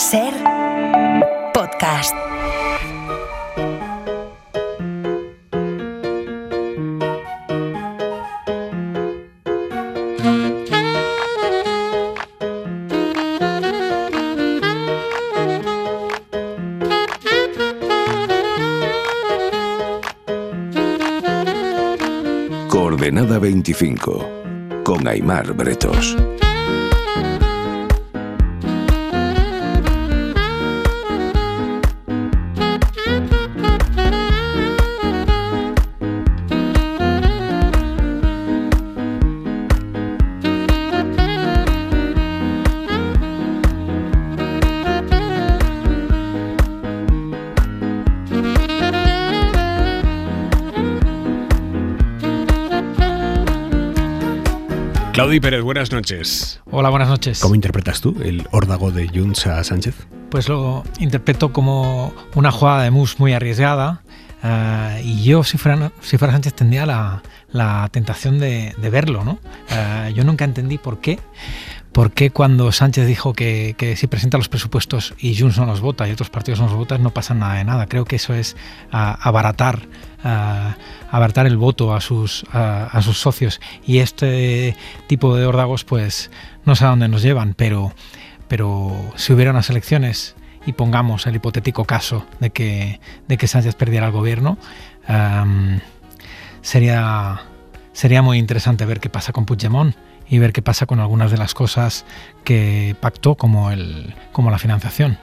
Ser podcast. Coordenada 25, con Aimar Bretos. Claudi Pérez, buenas noches. Hola, buenas noches. ¿Cómo interpretas tú el órdago de Junts a Sánchez? Pues lo interpreto como una jugada de mus muy arriesgada, y yo, si fuera Sánchez, tendría la tentación de verlo, ¿no? Yo nunca entendí por qué cuando Sánchez dijo que si presenta los presupuestos y Junts no los vota y otros partidos no los votan, no pasa nada de nada. Creo que eso es abaratar el voto a sus socios, y este tipo de órdagos pues no sé a dónde nos llevan, pero si hubiera unas elecciones y pongamos el hipotético caso de que Sánchez perdiera el gobierno, sería muy interesante ver qué pasa con Puigdemont y ver qué pasa con algunas de las cosas que pactó, como la financiación,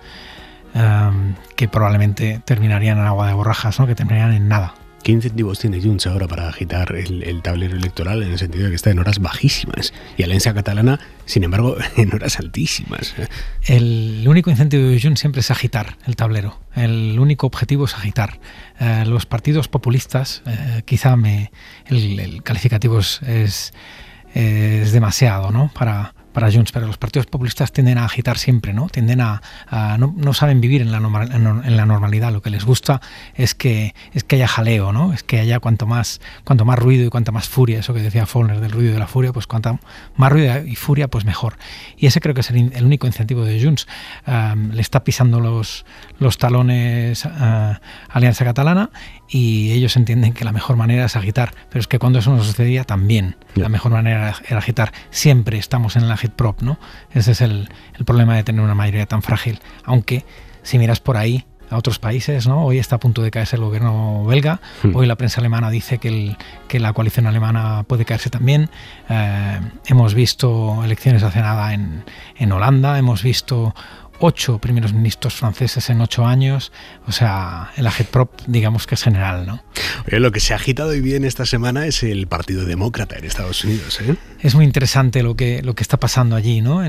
que probablemente terminarían en agua de borrajas, ¿no? Que terminarían en nada. ¿Qué incentivos tiene Junts ahora para agitar el tablero electoral, en el sentido de que está en horas bajísimas y Alianza Catalana, sin embargo, en horas altísimas? El único incentivo de Junts siempre es agitar el tablero. El único objetivo es agitar. Los partidos populistas, quizá el calificativo es demasiado, ¿no? Para Junts, pero los partidos populistas tienden a agitar siempre, ¿no? Tienden no saben vivir en la normalidad. Lo que les gusta es que haya jaleo, ¿no? Es que haya cuanto más ruido y cuanta más furia, eso que decía Faulkner del ruido y de la furia, pues cuanta más ruido y furia, pues mejor. Y ese creo que es el único incentivo de Junts. Le está pisando los talones a Alianza Catalana, y ellos entienden que la mejor manera es agitar, pero es que cuando eso no sucedía, también la mejor manera era agitar. Siempre estamos en el agitprop, ¿no? Ese es el problema de tener una mayoría tan frágil. Aunque si miras por ahí a otros países, ¿no? Hoy está a punto de caerse el gobierno belga. Hoy la prensa alemana dice que la coalición alemana puede caerse también. Hemos visto elecciones hace nada en Holanda. Hemos visto 8 primeros ministros franceses en 8 años. O sea, el agitprop, digamos que es general, ¿no? Oye, lo que se ha agitado hoy bien esta semana es el Partido Demócrata en Estados Unidos, ¿eh? Es muy interesante lo que está pasando allí, ¿no?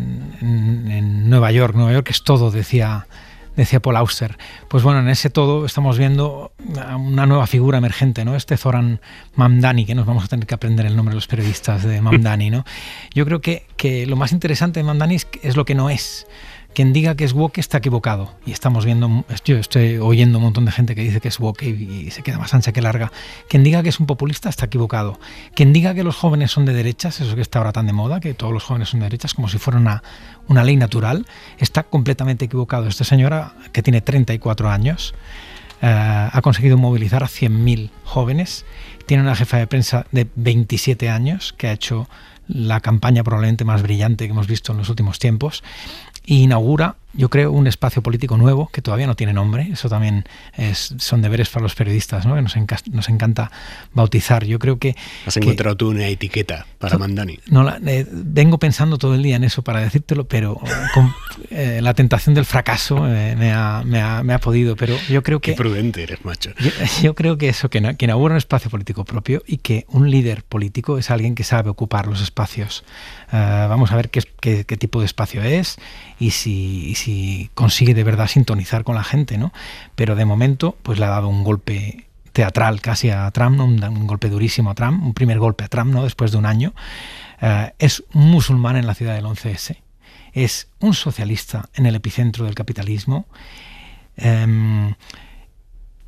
En Nueva York. Nueva York es todo, decía Paul Auster. Pues bueno, en ese todo estamos viendo una nueva figura emergente, ¿no? Zoran Mamdani, que nos vamos a tener que aprender el nombre de los periodistas de Mamdani, ¿no? Yo creo que lo más interesante de Mamdani es lo que no es. Quien diga que es woke está equivocado. Y yo estoy oyendo un montón de gente que dice que es woke y se queda más ancha que larga. Quien diga que es un populista está equivocado. Quien diga que los jóvenes son de derechas, eso que está ahora tan de moda, que todos los jóvenes son de derechas, como si fuera una ley natural, está completamente equivocado. Esta señora, que tiene 34 años, ha conseguido movilizar a 100.000 jóvenes. Tiene una jefa de prensa de 27 años que ha hecho la campaña probablemente más brillante que hemos visto en los últimos tiempos. Y inaugura, yo creo, un espacio político nuevo que todavía no tiene nombre. Eso también son deberes para los periodistas, ¿no? Que nos encanta bautizar. Yo creo que... ¿Has encontrado tú una etiqueta para Mamdani? No, vengo pensando todo el día en eso para decírtelo, pero la tentación del fracaso me ha podido. Pero yo creo que... Qué prudente eres, macho. Yo creo que eso, que inaugura un espacio político propio, y que un líder político es alguien que sabe ocupar los espacios. Vamos a ver qué tipo de espacio es, y si consigue de verdad sintonizar con la gente, ¿no? Pero de momento pues le ha dado un golpe teatral casi a Trump, ¿no? Un golpe durísimo a Trump, un primer golpe a Trump, ¿no? Después de un año. Es un musulmán en la ciudad del 11S, es un socialista en el epicentro del capitalismo,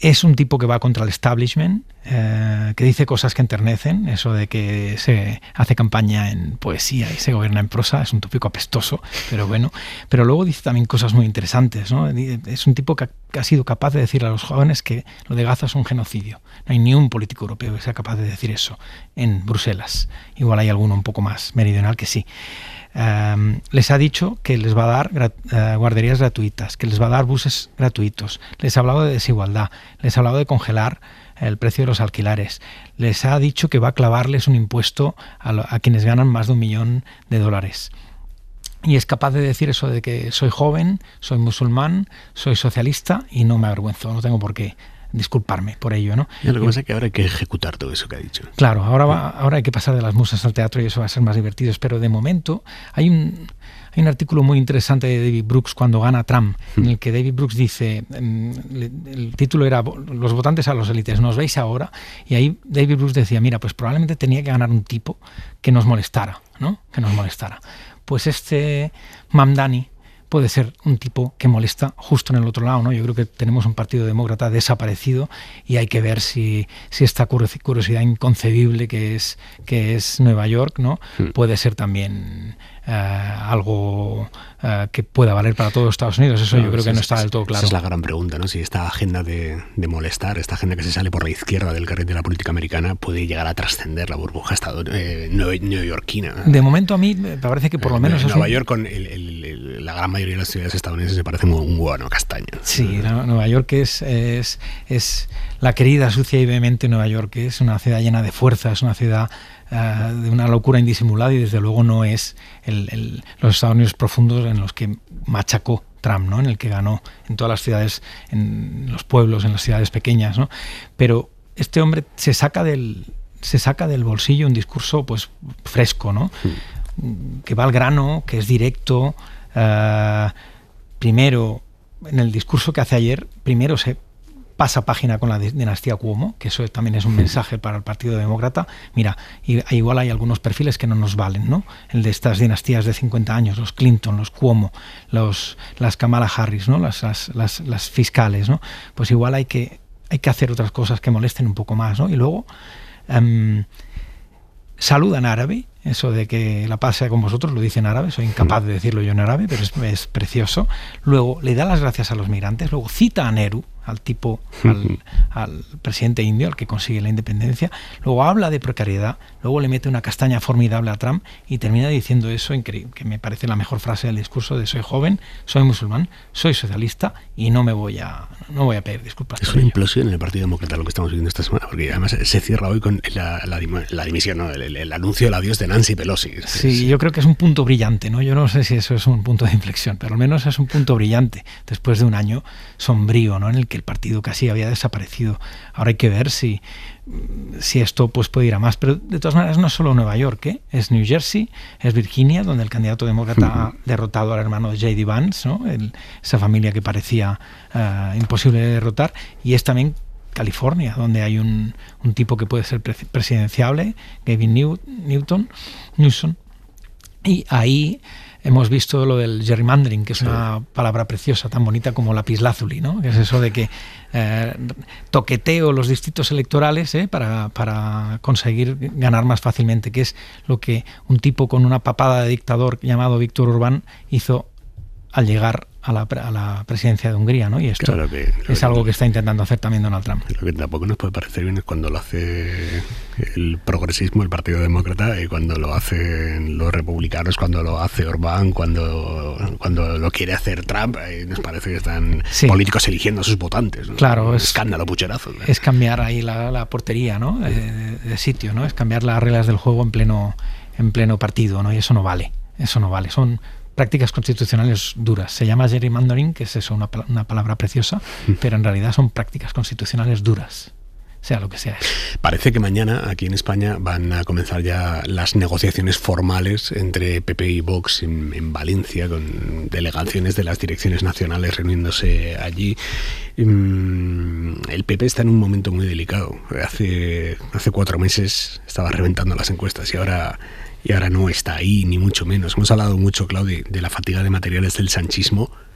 Es un tipo que va contra el establishment, que dice cosas que enternecen, eso de que se hace campaña en poesía y se gobierna en prosa, es un tópico apestoso, pero bueno. Pero luego dice también cosas muy interesantes, ¿no? Es un tipo que ha sido capaz de decir a los jóvenes que lo de Gaza es un genocidio. No hay ni un político europeo que sea capaz de decir eso en Bruselas. Igual hay alguno un poco más meridional que sí. Les ha dicho que les va a dar guarderías gratuitas, que les va a dar buses gratuitos, les ha hablado de desigualdad, les ha hablado de congelar el precio de los alquileres, les ha dicho que va a clavarles un impuesto a quienes ganan más de $1 millón. Y es capaz de decir eso de que soy joven, soy musulmán, soy socialista y no me avergüenzo, no tengo por qué disculparme por ello, ¿no? Lo que pasa es que ahora hay que ejecutar todo eso que ha dicho. Claro, ahora hay que pasar de las musas al teatro y eso va a ser más divertido, pero de momento hay un artículo muy interesante de David Brooks cuando gana Trump, en el que David Brooks dice, el título era Los votantes a los élites, ¿nos veis ahora? Y ahí David Brooks decía, mira, pues probablemente tenía que ganar un tipo que nos molestara, ¿no? Que nos molestara. Pues este Mamdani puede ser un tipo que molesta justo en el otro lado, ¿no? Yo creo que tenemos un partido demócrata desaparecido y hay que ver si esta curiosidad inconcebible que es Nueva York, ¿no? Puede ser también algo que pueda valer para todos los Estados Unidos. Eso yo creo que no está del todo claro. Esa es la gran pregunta, ¿no? Si esta agenda de molestar, esta agenda que se sale por la izquierda del carril de la política americana puede llegar a trascender la burbuja neoyorquina. De momento a mí me parece que por lo menos... Nueva York con la gran mayoría de las ciudades estadounidenses se parecen un guano castaño. Sí, Nueva York es la querida, sucia y vehemente Nueva York, es una ciudad llena de fuerza, es una ciudad de una locura indisimulada y desde luego no es los Estados Unidos profundos en los que machacó Trump, ¿no? En el que ganó en todas las ciudades, en los pueblos, en las ciudades pequeñas, ¿no? Pero este hombre se saca del bolsillo un discurso pues fresco, ¿no? Que va al grano, que es directo. Primero, en el discurso que hace ayer, primero se pasa página con la dinastía Cuomo, que eso también es un mensaje para el Partido Demócrata. Mira, igual hay algunos perfiles que no nos valen, ¿no? El de estas dinastías de 50 años, los Clinton, los Cuomo, las Kamala Harris, ¿no? Las fiscales, ¿no? Pues igual hay que hacer otras cosas que molesten un poco más, ¿no? Y luego saluda en árabe, eso de que la paz sea con vosotros, lo dice en árabe, soy incapaz de decirlo yo en árabe, pero es precioso. Luego le da las gracias a los migrantes, luego cita a Nehru, al tipo, al presidente indio, al que consigue la independencia, luego habla de precariedad, luego le mete una castaña formidable a Trump y termina diciendo eso increíble, que me parece la mejor frase del discurso de soy joven, soy musulmán, soy socialista y no voy a pedir disculpas. Es una implosión en el Partido Demócrata lo que estamos viendo esta semana, porque además se cierra hoy con la dimisión, ¿no? el anuncio del adiós de Nancy Pelosi. Sí, yo creo que es un punto brillante, ¿no? Yo no sé si eso es un punto de inflexión, pero al menos es un punto brillante después de un año sombrío, ¿no? En el que el partido casi había desaparecido. Ahora hay que ver si esto pues puede ir a más, pero de todas maneras no es solo Nueva York, ¿eh? Es New Jersey, es Virginia, donde el candidato demócrata ha derrotado al hermano de J.D. Vance, ¿no? Esa familia que parecía imposible de derrotar, y es también California, donde hay un tipo que puede ser presidenciable, Gavin Newsom, y ahí hemos visto lo del gerrymandering, que es una palabra preciosa, tan bonita como lapislázuli, ¿no? Que es eso de que toqueteo los distritos electorales para conseguir ganar más fácilmente, que es lo que un tipo con una papada de dictador llamado Víctor Orbán hizo al llegar a la presidencia de Hungría, ¿no? Y esto claro es algo que está intentando hacer también Donald Trump. Lo que tampoco nos puede parecer bien es cuando lo hace el progresismo, el Partido Demócrata, y cuando lo hacen los republicanos, cuando lo hace Orbán, cuando lo quiere hacer Trump, nos parece que están políticos eligiendo a sus votantes, ¿no? Claro, escándalo, pucherazo, ¿no? Es cambiar ahí la portería, ¿no? De sitio, ¿no? Es cambiar las reglas del juego en pleno partido, ¿no? Y eso no vale. Son prácticas constitucionales duras. Se llama gerrymandering, que es eso, una palabra preciosa, pero en realidad son prácticas constitucionales duras, sea lo que sea eso. Parece que mañana aquí en España van a comenzar ya las negociaciones formales entre PP y Vox en Valencia, con delegaciones de las direcciones nacionales reuniéndose allí. El PP está en un momento muy delicado. Hace 4 meses estaba reventando las encuestas y ahora no está ahí, ni mucho menos. Hemos hablado mucho, Claudi, de la fatiga de materiales del sanchismo,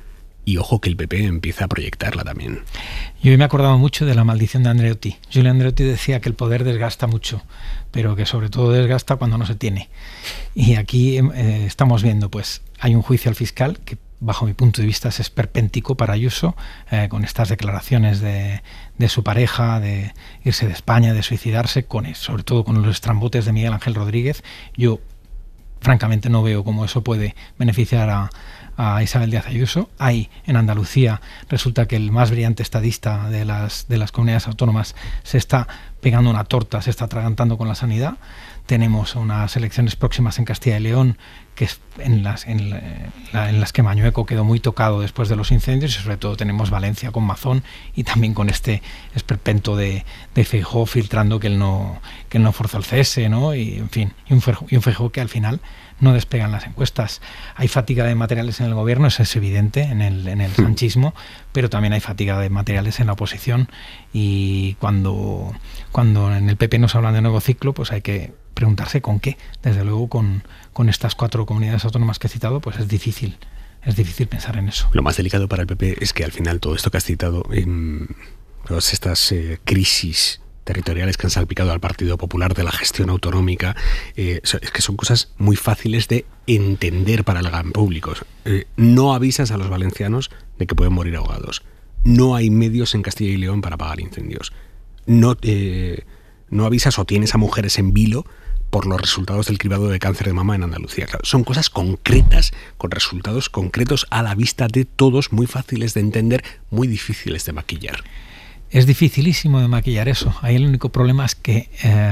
y ojo que el PP empieza a proyectarla también. Yo me he acordado mucho de la maldición de Andreotti. Giulio Andreotti decía que el poder desgasta mucho, pero que sobre todo desgasta cuando no se tiene. Y aquí estamos viendo, pues hay un juicio al fiscal que bajo mi punto de vista es esperpéntico para Ayuso, con estas declaraciones de su pareja, de irse de España, de suicidarse, sobre todo con los estrambotes de Miguel Ángel Rodríguez. Yo francamente no veo cómo eso puede beneficiar a Isabel Díaz Ayuso. Ahí en Andalucía resulta que el más brillante estadista de las comunidades autónomas se está pegando una torta, se está atragantando con la sanidad. Tenemos unas elecciones próximas en Castilla y León que en las que Mañueco quedó muy tocado después de los incendios, y sobre todo tenemos Valencia con Mazón y también con este esperpento de Feijóo filtrando que él no forzó el cese, ¿no? Y en fin, y un Feijóo que al final no despegan las encuestas. Hay fatiga de materiales en el gobierno, eso es evidente en el sanchismo, pero también hay fatiga de materiales en la oposición, y cuando en el PP nos hablan de nuevo ciclo, pues hay que preguntarse con qué. Desde luego con estas 4 comunidades autónomas que he citado, pues es difícil pensar en eso. Lo más delicado para el PP es que al final todo esto que has citado, todas estas crisis territoriales que han salpicado al Partido Popular de la gestión autonómica, es que son cosas muy fáciles de entender para el gran público. No avisas a los valencianos de que pueden morir ahogados. No hay medios en Castilla y León para apagar incendios. No avisas o tienes a mujeres en vilo por los resultados del cribado de cáncer de mama en Andalucía. Claro, son cosas concretas, con resultados concretos a la vista de todos, muy fáciles de entender, muy difíciles de maquillar. Es dificilísimo de maquillar eso. Ahí el único problema es que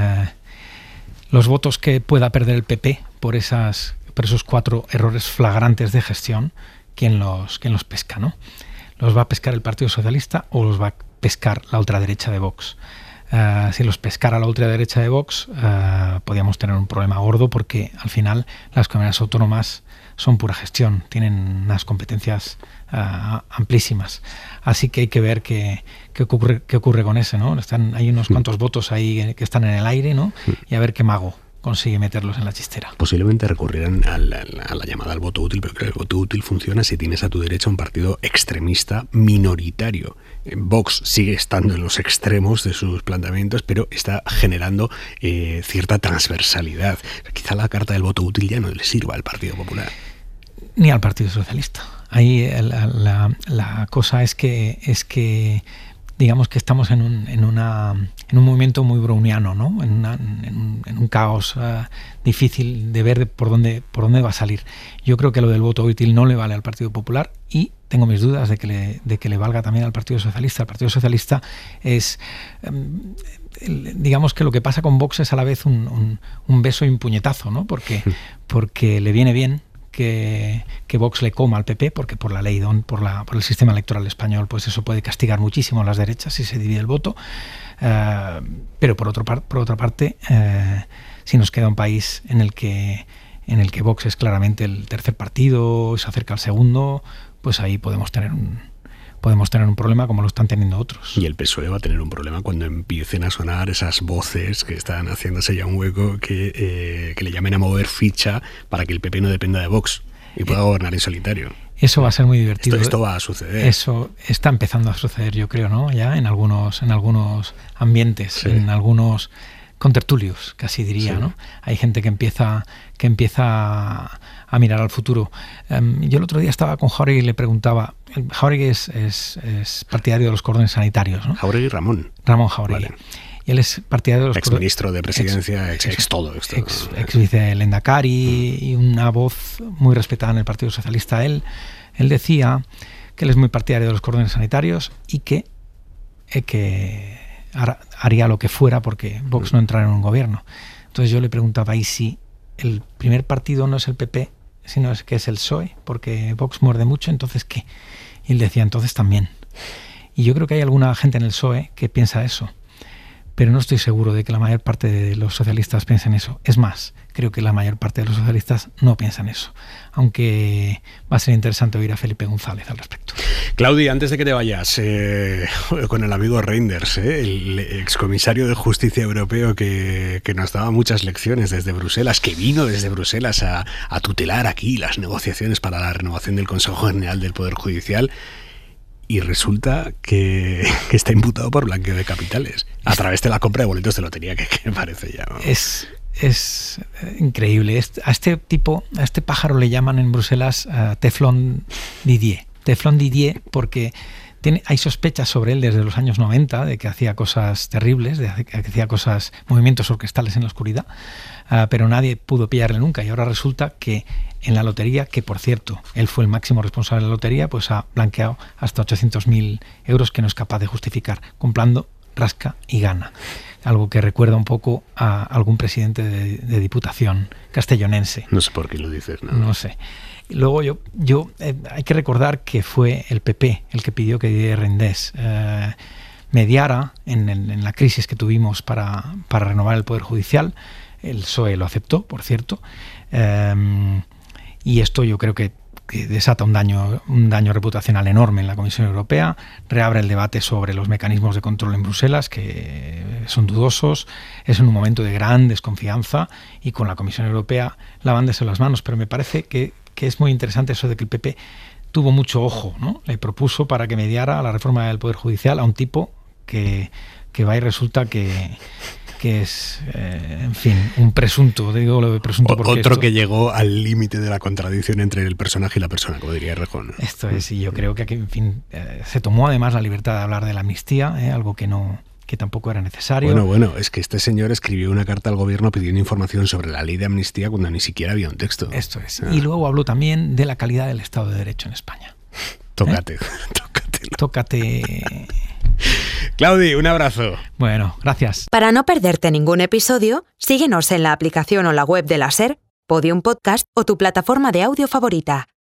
los votos que pueda perder el PP por esos 4 errores flagrantes de gestión, ¿quién los pesca, no? ¿Los va a pescar el Partido Socialista o los va a pescar la ultraderecha de Vox? Si los pescara la ultraderecha de Vox, podríamos tener un problema gordo, porque al final las comunidades autónomas son pura gestión, tienen unas competencias amplísimas. Así que hay que ver qué ocurre con ese, ¿no? Hay unos cuantos votos ahí que están en el aire, ¿no? Y a ver qué mago consigue meterlos en la chistera. Posiblemente recurrirán a la llamada al voto útil, pero el voto útil funciona si tienes a tu derecha un partido extremista minoritario. Vox sigue estando en los extremos de sus planteamientos, pero está generando cierta transversalidad. Quizá la carta del voto útil ya no le sirva al Partido Popular. Ni al Partido Socialista. Ahí la cosa es que digamos que estamos en un movimiento muy browniano, ¿no? En un caos difícil de ver por dónde va a salir. Yo creo que lo del voto útil no le vale al Partido Popular, y tengo mis dudas de que le valga también al Partido Socialista. El Partido Socialista es, digamos que lo que pasa con Vox es a la vez un beso y un puñetazo, ¿no? Porque le viene bien que Vox le coma al PP, porque por la ley por el sistema electoral español, pues eso puede castigar muchísimo a las derechas si se divide el voto, pero por otra parte, si nos queda un país en el que Vox es claramente el tercer partido, se acerca al segundo, pues ahí podemos tener un problema como lo están teniendo otros. Y el PSOE va a tener un problema cuando empiecen a sonar esas voces que están haciéndose ya un hueco, que le llamen a mover ficha para que el PP no dependa de Vox y pueda gobernar en solitario. Eso va a ser muy divertido. Esto va a suceder. Eso está empezando a suceder, yo creo, ¿no? Ya en algunos ambientes, sí. En algunos contertulios, casi diría, sí. ¿no? Hay gente que empieza a mirar al futuro. Yo el otro día estaba con Jáuregui y le preguntaba. Jáuregui es partidario de los cordones sanitarios, ¿no? Jáuregui Ramón Jáuregui. Vale. Y él es partidario de los exministro de Presidencia, ex todo esto. Ex vice Lehendakari y una voz muy respetada en el Partido Socialista. Él decía que él es muy partidario de los cordones sanitarios y que haría lo que fuera porque Vox no entrara en un gobierno. Entonces yo le preguntaba, ¿y si el primer partido no es el PP, sino es que es el PSOE? Porque Vox muerde mucho, ¿entonces qué? Y él decía, entonces también. Y yo creo que hay alguna gente en el PSOE que piensa eso. pero no estoy seguro de que la mayor parte de los socialistas piensen eso. Es más, creo que la mayor parte de los socialistas no piensan eso, aunque va a ser interesante oír a Felipe González al respecto. Claudi, antes de que te vayas, con el amigo Reinders, el excomisario de Justicia Europeo que nos daba muchas lecciones desde Bruselas, que vino desde Bruselas a tutelar aquí las negociaciones para la renovación del Consejo General del Poder Judicial, y resulta que está imputado por blanqueo de capitales a través de la compra de boletos de lotería, que me parece ya, ¿no? Es increíble. A este pájaro le llaman en Bruselas Teflon Didier. Teflon Didier porque hay sospechas sobre él desde los años 90 de que hacía cosas terribles, de que hacía movimientos orquestales en la oscuridad, pero nadie pudo pillarle nunca, y ahora resulta que en la lotería, que por cierto, él fue el máximo responsable de la lotería, pues ha blanqueado hasta 800.000 euros que no es capaz de justificar, comprando rasca y gana. Algo que recuerda un poco a algún presidente de diputación castellonense. No sé por qué lo dices, ¿no? No sé. Luego hay que recordar que fue el PP el que pidió que Didier Reynders mediara en la crisis que tuvimos para renovar el Poder Judicial. El PSOE lo aceptó, por cierto. Y esto yo creo que desata un daño reputacional enorme en la Comisión Europea, reabre el debate sobre los mecanismos de control en Bruselas, que son dudosos, es en un momento de gran desconfianza, y con la Comisión Europea lavándose las manos. Pero me parece que es muy interesante eso de que el PP tuvo mucho ojo, ¿no? Le propuso para que mediara la reforma del Poder Judicial a un tipo que va y resulta que es, en fin, un presunto, digo lo de presunto porque otro que llegó al límite de la contradicción entre el personaje y la persona, como diría Rejón. Esto es, y yo creo que aquí, en fin, se tomó además la libertad de hablar de la amnistía, algo que tampoco era necesario. Bueno, es que este señor escribió una carta al gobierno pidiendo información sobre la ley de amnistía cuando ni siquiera había un texto. Esto es. Y luego habló también de la calidad del Estado de Derecho en España. Tócate. Claudi, un abrazo. Bueno, gracias. Para no perderte ningún episodio, síguenos en la aplicación o la web de la SER, Podium Podcast o tu plataforma de audio favorita.